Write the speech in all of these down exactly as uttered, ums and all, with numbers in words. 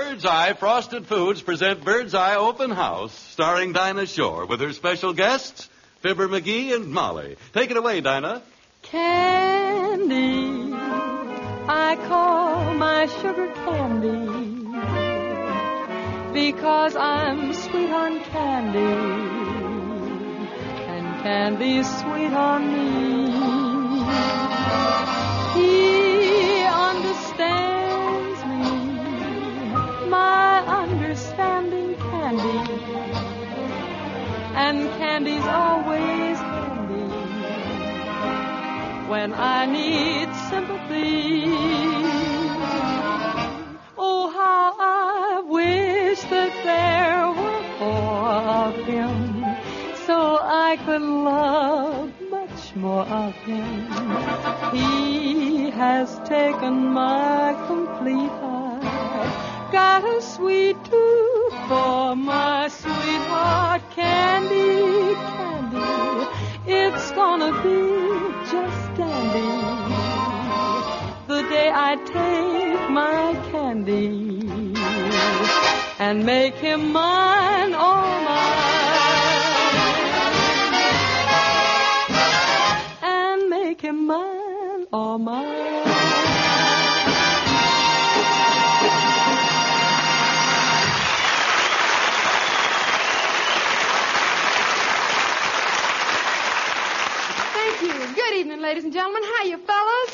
Bird's Eye Frosted Foods present Bird's Eye Open House, starring Dinah Shore, with her special guests, Fibber McGee and Molly. Take it away, Dinah. Candy, I call my sugar candy, because I'm sweet on candy, and candy's sweet on me. He understands me, my understanding candy, and candy's always handy when I need sympathy. Oh, how I wish that there were more of him, so I could love much more of him. He has taken my complete heart, got a sweet tooth for my sweetheart. Candy, candy, it's gonna be just dandy the day I take my candy and make him mine, all mine, and make him mine, all mine. Thank you. Good evening, ladies and gentlemen. How you fellas?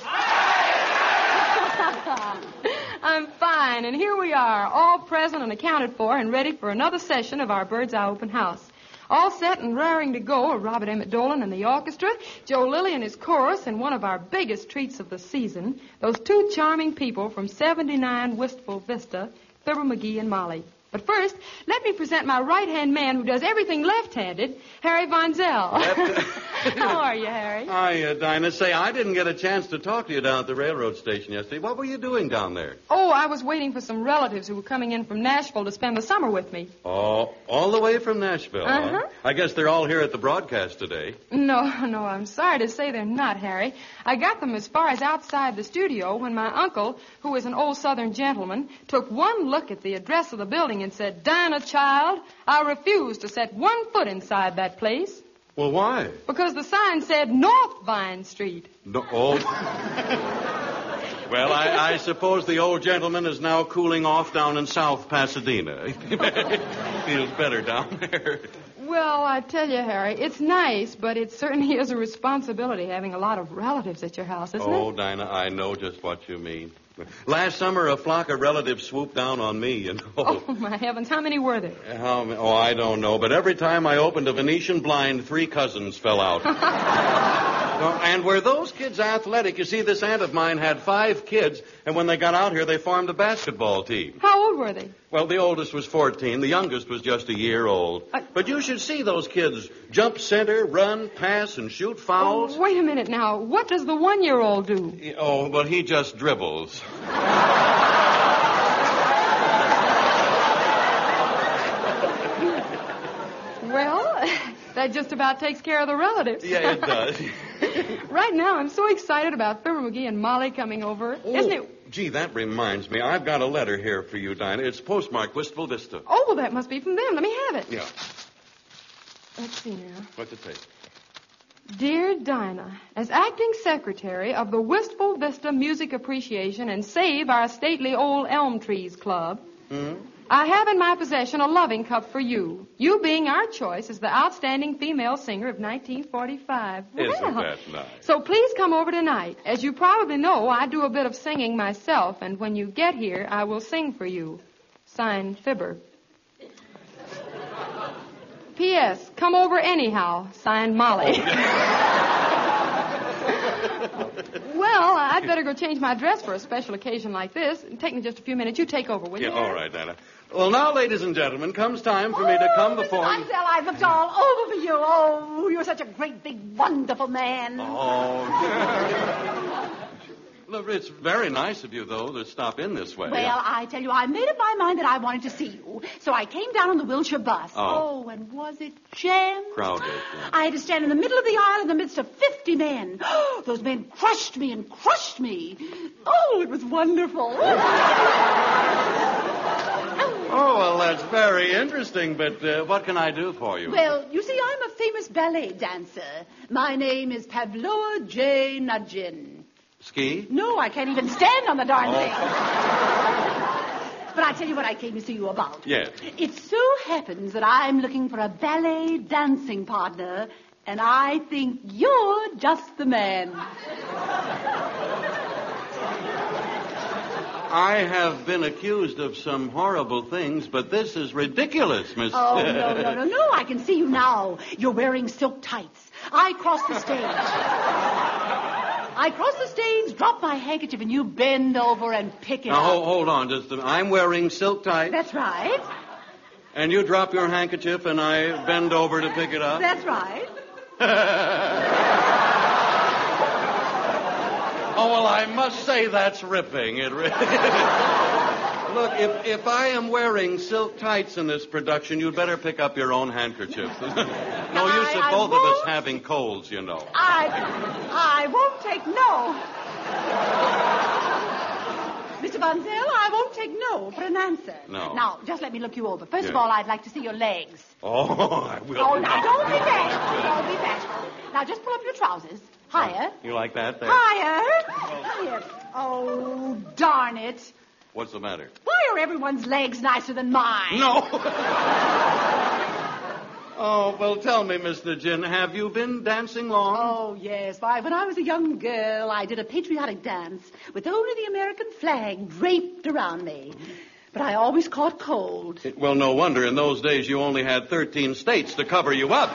I'm fine, and here we are, all present and accounted for and ready for another session of our Bird's Eye Open House. All set and raring to go are Robert Emmett Dolan and the orchestra, Joe Lilly and his chorus, and one of our biggest treats of the season, those two charming people from seventy-nine Wistful Vista, Fibber McGee and Molly. But first, let me present my right-hand man who does everything left-handed, Harry Von Zell. How are you, Harry? Hi, uh, Dinah. Say, I didn't get a chance to talk to you down at the railroad station yesterday. What were you doing down there? Oh, I was waiting for some relatives who were coming in from Nashville to spend the summer with me. Oh, all the way from Nashville, Uh-huh. huh? I guess they're all here at the broadcast today. No, no, I'm sorry to say they're not, Harry. I got them as far as outside the studio when my uncle, who is an old Southern gentleman, took one look at the address of the building and said, "Dinah, child, I refuse to set one foot inside that place." Well, why? Because the sign said North Vine Street. No, oh. Well, I, I suppose the old gentleman is now cooling off down in South Pasadena. Feels better down there. Well, I tell you, Harry, it's nice, but it certainly is a responsibility having a lot of relatives at your house, isn't Oh, it? Dinah, I know just what you mean. Last summer, a flock of relatives swooped down on me, you know. Oh, my heavens, how many were there? How ma- oh, I don't know, but every time I opened a Venetian blind, three cousins fell out. Oh, and were those kids athletic? You see, this aunt of mine had five kids, and when they got out here, they formed a basketball team. How old were they? Well, the oldest was fourteen. The youngest was just a year old. I... But you should see those kids jump center, run, pass, and shoot fouls. Oh, wait a minute now. What does the one-year-old do? Oh, well, he just dribbles. Well, that just about takes care of the relatives. Yeah, it does. Right now, I'm so excited about Fibber McGee and Molly coming over. Oh, Isn't it? Gee, that reminds me. I've got a letter here for you, Dinah. It's postmarked Wistful Vista. Oh, well, that must be from them. Let me have it. Yeah. Let's see now. What's it say? Dear Dinah, as acting secretary of the Wistful Vista Music Appreciation and Save Our Stately Old Elm Trees Club, Hmm? I have in my possession a loving cup for you. You being our choice as the outstanding female singer of nineteen forty-five. Isn't Well, that nice? so please come over tonight. As you probably know, I do a bit of singing myself, and when you get here, I will sing for you. Signed, Fibber. P S. Come over anyhow. Signed, Molly. Well, I'd better go change my dress for a special occasion like this. It'll take me just a few minutes. You take over, will you? Yeah, all right, Dinah. Well, now, ladies and gentlemen, comes time for me to come before you. Mister I've looked all over for you. Oh, you're such a great, big, wonderful man. Oh, look, it's very nice of you, though, to stop in this way. Well, I tell you, I made up my mind that I wanted to see you. So I came down on the Wilshire bus. Oh. Oh, and was it jammed? Crowded. Yeah. I had to stand in the middle of the aisle in the midst of fifty men. Those men crushed me and crushed me. Oh, it was wonderful. very interesting, but uh, what can I do for you? Well, you see, I'm a famous ballet dancer. My name is Pavloa J. Nudgin. Ski? No, I can't even stand on the darn Oh. thing. But I tell you what I came to see you about. Yes. It so happens that I'm looking for a ballet dancing partner, and I think you're just the man. I have been accused of some horrible things, but this is ridiculous, Miss... Oh, no, no, no, no. I can see you now. You're wearing silk tights. I cross the stage. I cross the stage, drop my handkerchief, and you bend over and pick it Now, up. hold, hold on just a minute. I'm wearing silk tights. That's right. And you drop your handkerchief, and I bend over to pick it up? That's right. Oh, well, I must say that's ripping. It really... Look, if, if I am wearing silk tights in this production, you'd better pick up your own handkerchief. No use I- of I both of us won't. having colds, you know. I, I won't take no. Mister Bunzel, I won't take no for an answer. No. Now, just let me look you over. First of Yeah. all, I'd like to see your legs. Oh, I will. Oh, now, don't be bashful. Don't be bashful. Now, just pull up your trousers. Higher. You like that there? Higher. Higher. Oh, darn it. What's the matter? Why are everyone's legs nicer than mine? No. Oh, well, tell me, Mister Gin, have you been dancing long? Oh, yes. Why, when I was a young girl, I did a patriotic dance with only the American flag draped around me. But I always caught cold. Well, no wonder. In those days, you only had thirteen states to cover you up.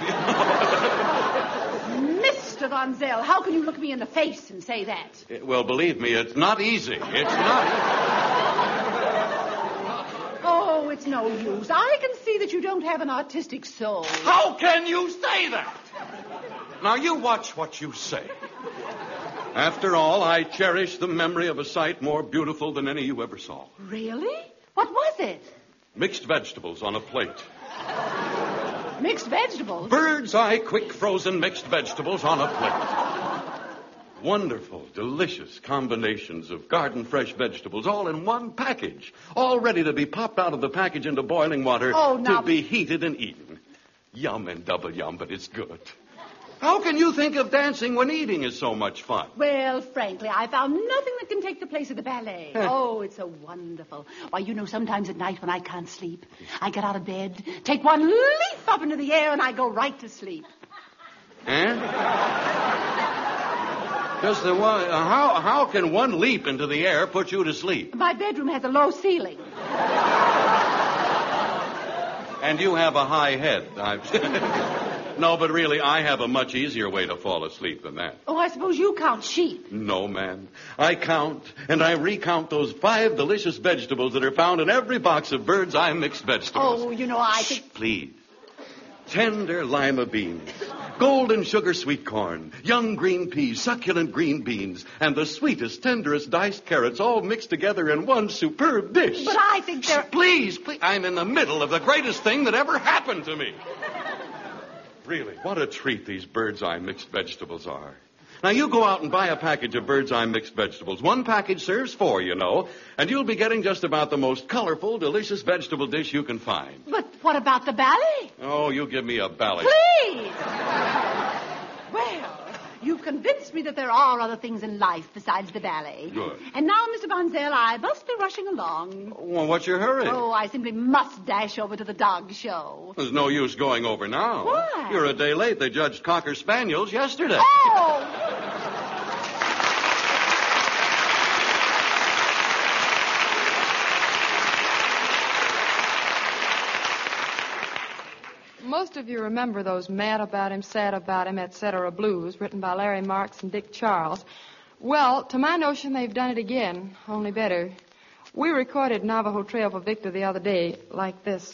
Mister Von Zell, how can you look me in the face and say that? Well, believe me, it's not easy. It's not easy. Oh, it's no use. I can see that you don't have an artistic soul. How can you say that? Now, you watch what you say. After all, I cherish the memory of a sight more beautiful than any you ever saw. Really? What was it? Mixed vegetables on a plate. Mixed vegetables? Bird's eye quick frozen mixed vegetables on a plate. Wonderful, delicious combinations of garden fresh vegetables all in one package. All ready to be popped out of the package into boiling water Oh, now- to be heated and eaten. Yum and double yum, but it's good. How can you think of dancing when eating is so much fun? Well, frankly, I found nothing that can take the place of the ballet. Oh, it's so wonderful. Why, you know, sometimes at night when I can't sleep, I get out of bed, take one leap up into the air, and I go right to sleep. Eh? Just the one, uh, how, how can one leap into the air put you to sleep? My bedroom has a low ceiling. And you have a high head. I've... No, but really, I have a much easier way to fall asleep than that. Oh, I suppose you count sheep. No, ma'am. I count and I recount those five delicious vegetables that are found in every box of Bird's Eye mixed vegetables. Oh, you know, I Shh, think... please. Tender lima beans, golden sugar sweet corn, young green peas, succulent green beans, and the sweetest, tenderest diced carrots all mixed together in one superb dish. But I think they're... Please, please. I'm in the middle of the greatest thing that ever happened to me. Really, what a treat these Bird's Eye mixed vegetables are. Now, you go out and buy a package of Bird's Eye mixed vegetables. One package serves four, you know, and you'll be getting just about the most colorful, delicious vegetable dish you can find. But what about the ballet? Oh, you give me a ballad. Please! Well, you've convinced me that there are other things in life besides the ballet. Good. And now, Mister Bonzel, I must be rushing along. Well, what's your hurry? Oh, I simply must dash over to the dog show. There's no use going over now. Why? You're a day late. They judged Cocker Spaniels yesterday. Oh! Most of you remember those mad about him, sad about him, et cetera blues written by Larry Marks and Dick Charles. Well, to my notion, they've done it again, only better. We recorded Navajo Trail for Victor the other day like this.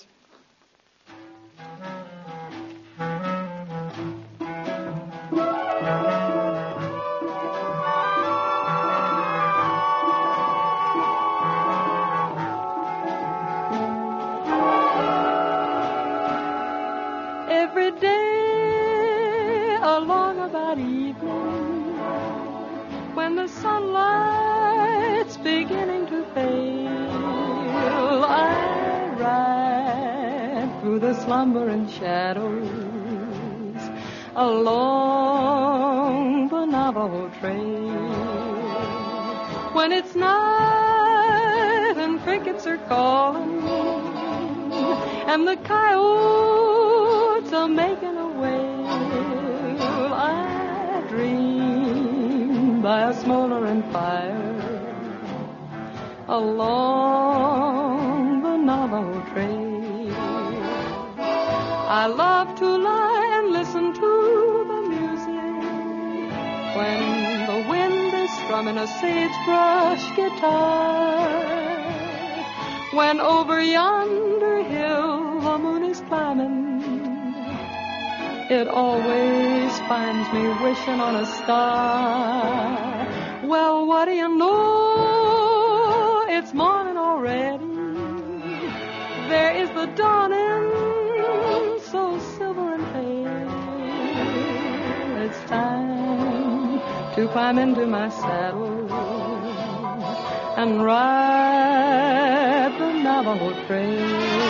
Every day along about evening, when the sunlight's beginning to fail, I ride through the slumbering shadows along the Navajo Trail. When it's night and crickets are calling and the coyotes are making a wail, I dream by a smoldering fire along the Navajo Trail. I love to lie and listen to the music when the wind is strumming a sagebrush guitar, when over yonder hill the moon is climbing. It always finds me wishing on a star. Well, what do you know? It's morning already. There is the dawning, so silver and pale. It's time to climb into my saddle and ride the Navajo Trail.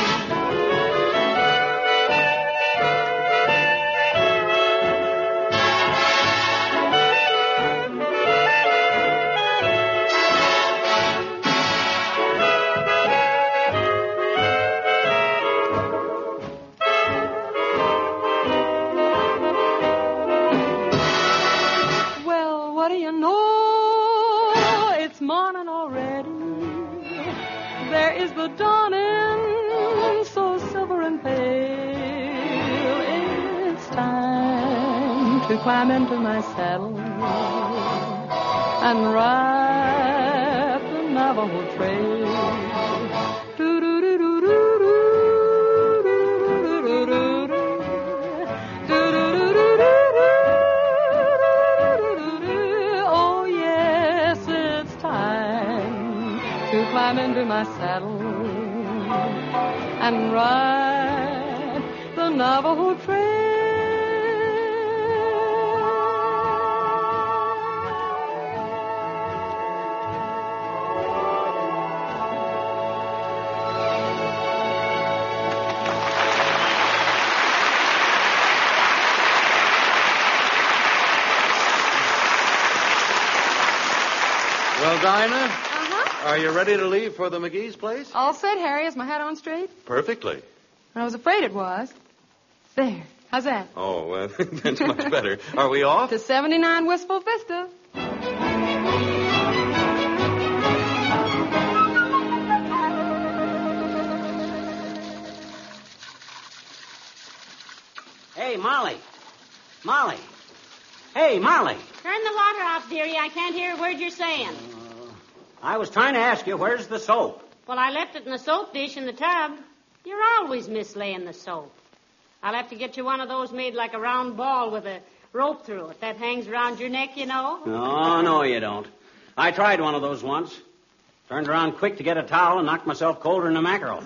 To climb into my saddle and ride the Navajo Trail. Oh, yes, it's time to climb into my saddle and ride the Navajo Trail. Well, Dinah, uh-huh. Are you ready to leave for the McGee's place? All set, Harry. Is my hat on straight? Perfectly. I was afraid it was. There. How's that? Oh, uh, that's much better. Are we off? To seventy-nine Wistful Vista. Hey, Molly. Molly. Hey, Molly. Turn the water off, dearie. I can't hear a word you're saying. Uh, I was trying to ask you, where's the soap? Well, I left it in the soap dish in the tub. You're always mislaying the soap. I'll have to get you one of those made like a round ball with a rope through it. That hangs around your neck, you know. No, no, you don't. I tried one of those once. Turned around quick to get a towel and knocked myself colder than a mackerel.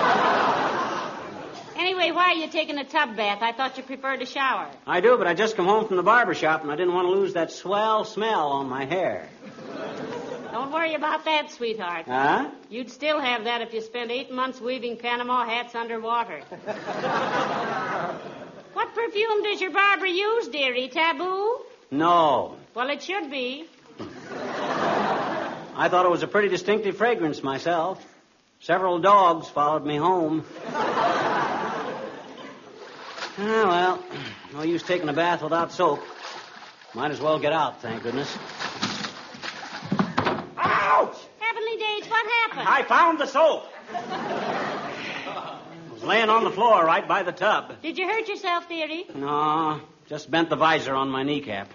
Anyway, why are you taking a tub bath? I thought you preferred a shower. I do, but I just come home from the barber shop and I didn't want to lose that swell smell on my hair. Don't worry about that, sweetheart. Huh? You'd still have that if you spent eight months weaving Panama hats underwater. What perfume does your barber use, dearie? Taboo? No. Well, it should be. I thought it was a pretty distinctive fragrance myself. Several dogs followed me home. Ah, well, no use taking a bath without soap. Might as well get out, thank goodness. Ouch! Heavenly days, what happened? I found the soap. It was laying on the floor right by the tub. Did you hurt yourself, dearie? No, just bent the visor on my kneecap.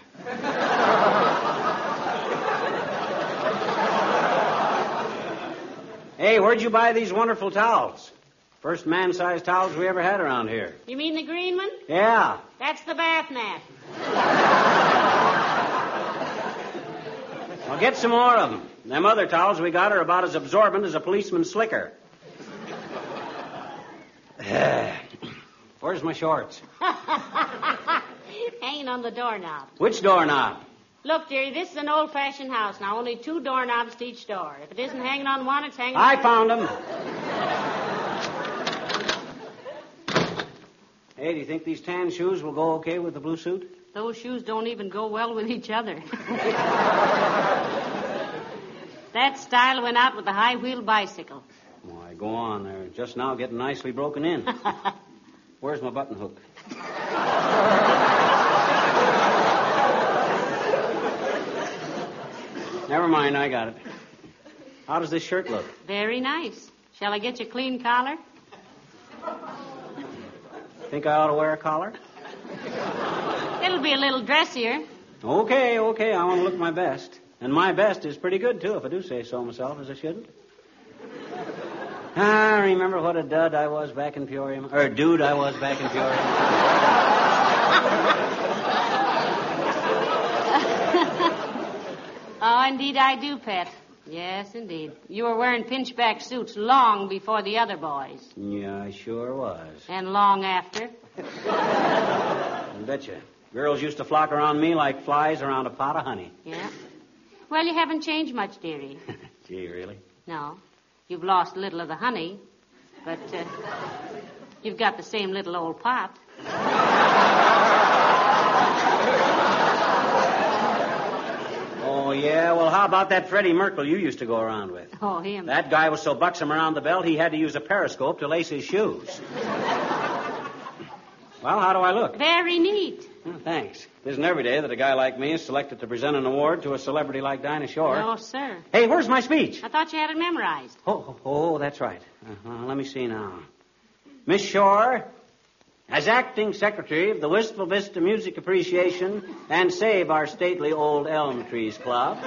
Hey, where'd you buy these wonderful towels? First man-sized towels we ever had around here. You mean the green one? Yeah. That's the bath mat. I'll get some more of them. Them other towels we got are about as absorbent as a policeman's slicker. Where's my shorts? Hanging on the doorknob. Which doorknob? Look, dearie, this is an old-fashioned house. Now, only two doorknobs to each door. If it isn't hanging on one, it's hanging I on... found them. Hey, do you think these tan shoes will go okay with the blue suit? Those shoes don't even go well with each other. That style went out with the high-wheel bicycle. Why, go on. They're just now getting nicely broken in. Where's my button hook? Never mind, I got it. How does this shirt look? Very nice. Shall I get you a clean collar? Think I ought to wear a collar? It'll be a little dressier. Okay, okay, I want to look my best. And my best is pretty good, too, if I do say so myself, as I shouldn't. Ah, remember what a dud I was back in Peoria? Or dude I was back in Peoria? Oh, indeed I do, Pet. Yes, indeed. You were wearing pinchback suits long before the other boys. Yeah, I sure was. And long after. I betcha. Girls used to flock around me like flies around a pot of honey. Yeah. Well, you haven't changed much, dearie. Gee, really? No. You've lost a little of the honey, but uh, you've got the same little old pot. Oh, yeah? Well, how about that Freddie Merkel you used to go around with? Oh, him. That guy was so buxom around the belt, he had to use a periscope to lace his shoes. Well, how do I look? Very neat. Oh, thanks. It isn't every day that a guy like me is selected to present an award to a celebrity like Dinah Shore. No, sir. Hey, where's my speech? I thought you had it memorized. Oh, oh, oh that's right. Uh, let me see now. Miss Shore, as acting secretary of the Wistful Vista Music Appreciation and Save Our Stately Old Elm Trees Club,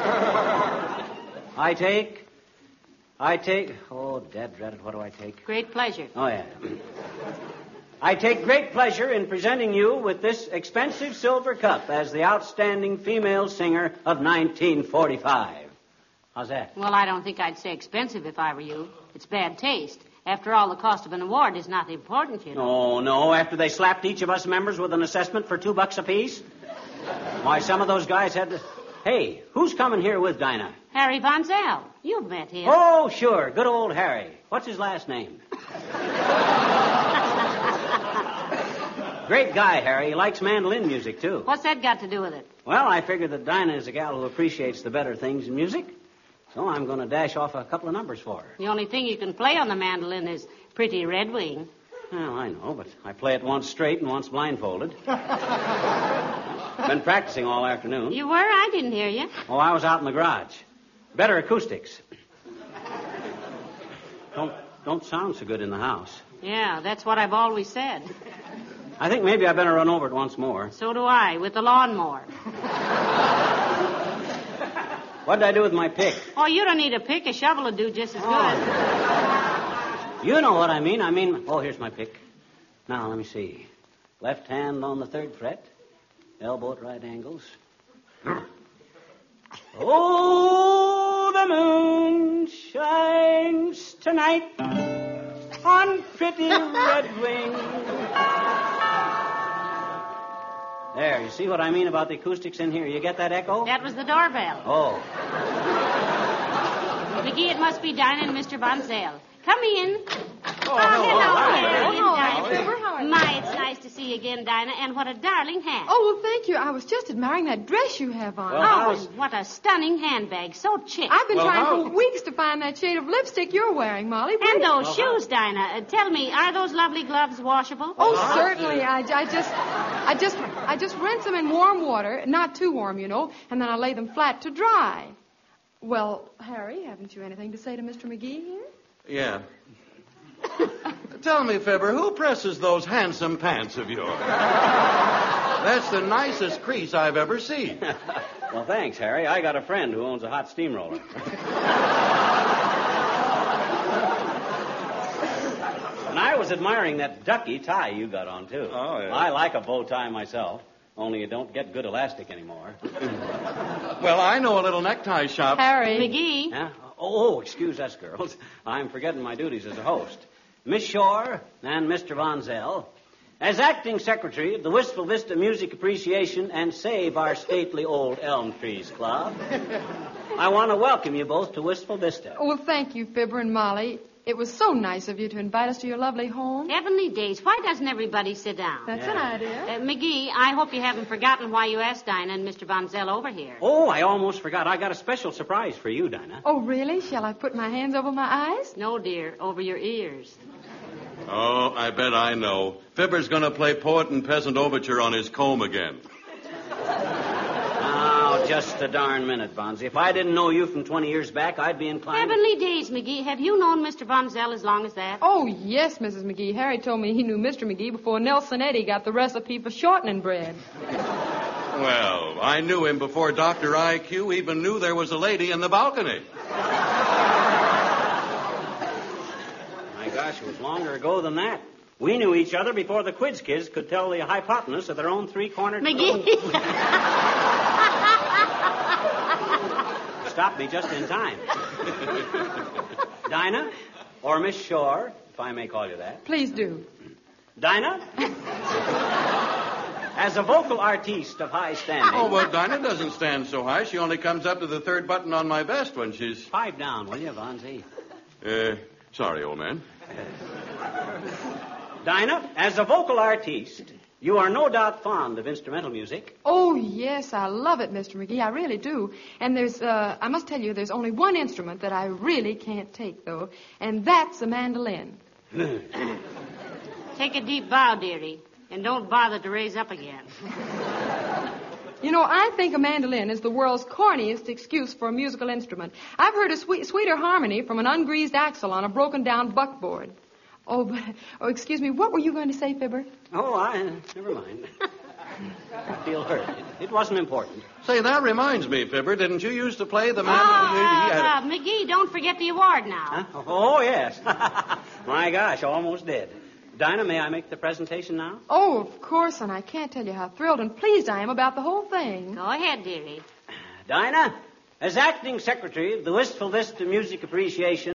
I take, I take, oh, dad dreaded, what do I take? Great pleasure. Oh, yeah. I take great pleasure in presenting you with this expensive silver cup as the outstanding female singer of nineteen forty-five. How's that? Well, I don't think I'd say expensive if I were you. It's bad taste. After all, the cost of an award is not important, you know. Oh, no. After they slapped each of us members with an assessment for two bucks apiece? Why, some of those guys had to... Hey, who's coming here with Dinah? Harry Von Zell. You've met him. Oh, sure. Good old Harry. What's his last name? Great guy, Harry. He likes mandolin music, too. What's that got to do with it? Well, I figured that Dinah is a gal who appreciates the better things in music, so I'm going to dash off a couple of numbers for her. The only thing you can play on the mandolin is Pretty Red Wing. Well, I know, but I play it once straight and once blindfolded. Been practicing all afternoon. You were? I didn't hear you. Oh, I was out in the garage. Better acoustics. Don't, don't sound so good in the house. Yeah, that's what I've always said. I think maybe I better run over it once more. So do I, with the lawnmower. What did I do with my pick? Oh, you don't need a pick. A shovel will do just as good. Oh. You know what I mean. I mean, oh, here's my pick. Now, let me see. Left hand on the third fret. Elbow at right angles. Oh, the moon shines tonight on Pretty Red Wing. There, you see what I mean about the acoustics in here? You get that echo? That was the doorbell. Oh. McGee, it must be Dinah and Mister Von Zell. Come in. Oh, Oh, hello. hello, Hi. Harry and Oh, Dinah. Fibber, how are you? My, it's nice to see you again, Dinah, and what a darling hat. Oh, well, thank you. I was just admiring that dress you have on. Well, Oh, how's- and what a stunning handbag. So chic. I've been Well, trying how- for weeks to find that shade of lipstick you're wearing, Molly. And Where- those Well, shoes, Dinah. Uh, tell me, are those lovely gloves washable? Oh, certainly. I, I just, I just, I just rinse them in warm water, not too warm, you know, and then I lay them flat to dry. Well, Harry, haven't you anything to say to Mister McGee here? Yeah. Tell me, Fibber, who presses those handsome pants of yours? That's the nicest crease I've ever seen. Well, thanks, Harry. I got a friend who owns a hot steamroller. And I was admiring that ducky tie you got on, too. Oh, yeah. I like a bow tie myself, only you don't get good elastic anymore. Well, I know a little necktie shop. Harry. McGee. Huh? Oh, oh, excuse us, girls. I'm forgetting my duties as a host. Miss Shore and Mister Von Zell, as acting secretary of the Wistful Vista Music Appreciation and Save Our Stately Old Elm Trees Club, I want to welcome you both to Wistful Vista. Oh, well, thank you, Fibber and Molly. It was so nice of you to invite us to your lovely home. Heavenly days. Why doesn't everybody sit down? That's Yeah. an idea. Uh, McGee, I hope you haven't forgotten why you asked Dinah and Mister Von Zell over here. Oh, I almost forgot. I got a special surprise for you, Dinah. Oh, really? Shall I put my hands over my eyes? No, dear, over your ears. Oh, I bet I know. Fibber's going to play Poet and Peasant Overture on his comb again. Oh, just a darn minute, Bonzi. If I didn't know you from twenty years back, I'd be inclined... Heavenly days, McGee. Have you known Mister Von Zell as long as that? Oh, yes, Missus McGee. Harry told me he knew Mister McGee before Nelson Eddy got the recipe for shortening bread. Well, I knew him before Doctor I Q even knew there was a lady in the balcony. My gosh, it was longer ago than that. We knew each other before the Quiz Kids could tell the hypotenuse of their own three-cornered... McGee. Stopped me just in time. Dinah, or Miss Shore, if I may call you that. Please do. Dinah, as a vocal artiste of high standing... Oh, well, Dinah doesn't stand so high. She only comes up to the third button on my vest when she's... Pipe down, will you, Bonzi? Uh, sorry, old man. Dinah, as a vocal artiste, you are no doubt fond of instrumental music. Oh, yes, I love it, Mister McGee. I really do. And there's, uh, I must tell you, there's only one instrument that I really can't take, though, and that's a mandolin. Take a deep bow, dearie, and don't bother to raise up again. You know, I think a mandolin is the world's corniest excuse for a musical instrument. I've heard a sweet, sweeter harmony from an ungreased axle on a broken-down buckboard. Oh, but, oh, excuse me, what were you going to say, Fibber? Oh, I... Never mind. I feel hurt. It, it wasn't important. Say, that reminds me, Fibber, didn't you used to play the Oh, mandolin? uh, Yeah. uh, McGee, don't forget the award now. Huh? Oh, yes. My gosh, almost did. Dinah, may I make the presentation now? Oh, of course, and I can't tell you how thrilled and pleased I am about the whole thing. Go ahead, dearie. Dinah, as acting secretary of the Wistful Vista Music Appreciation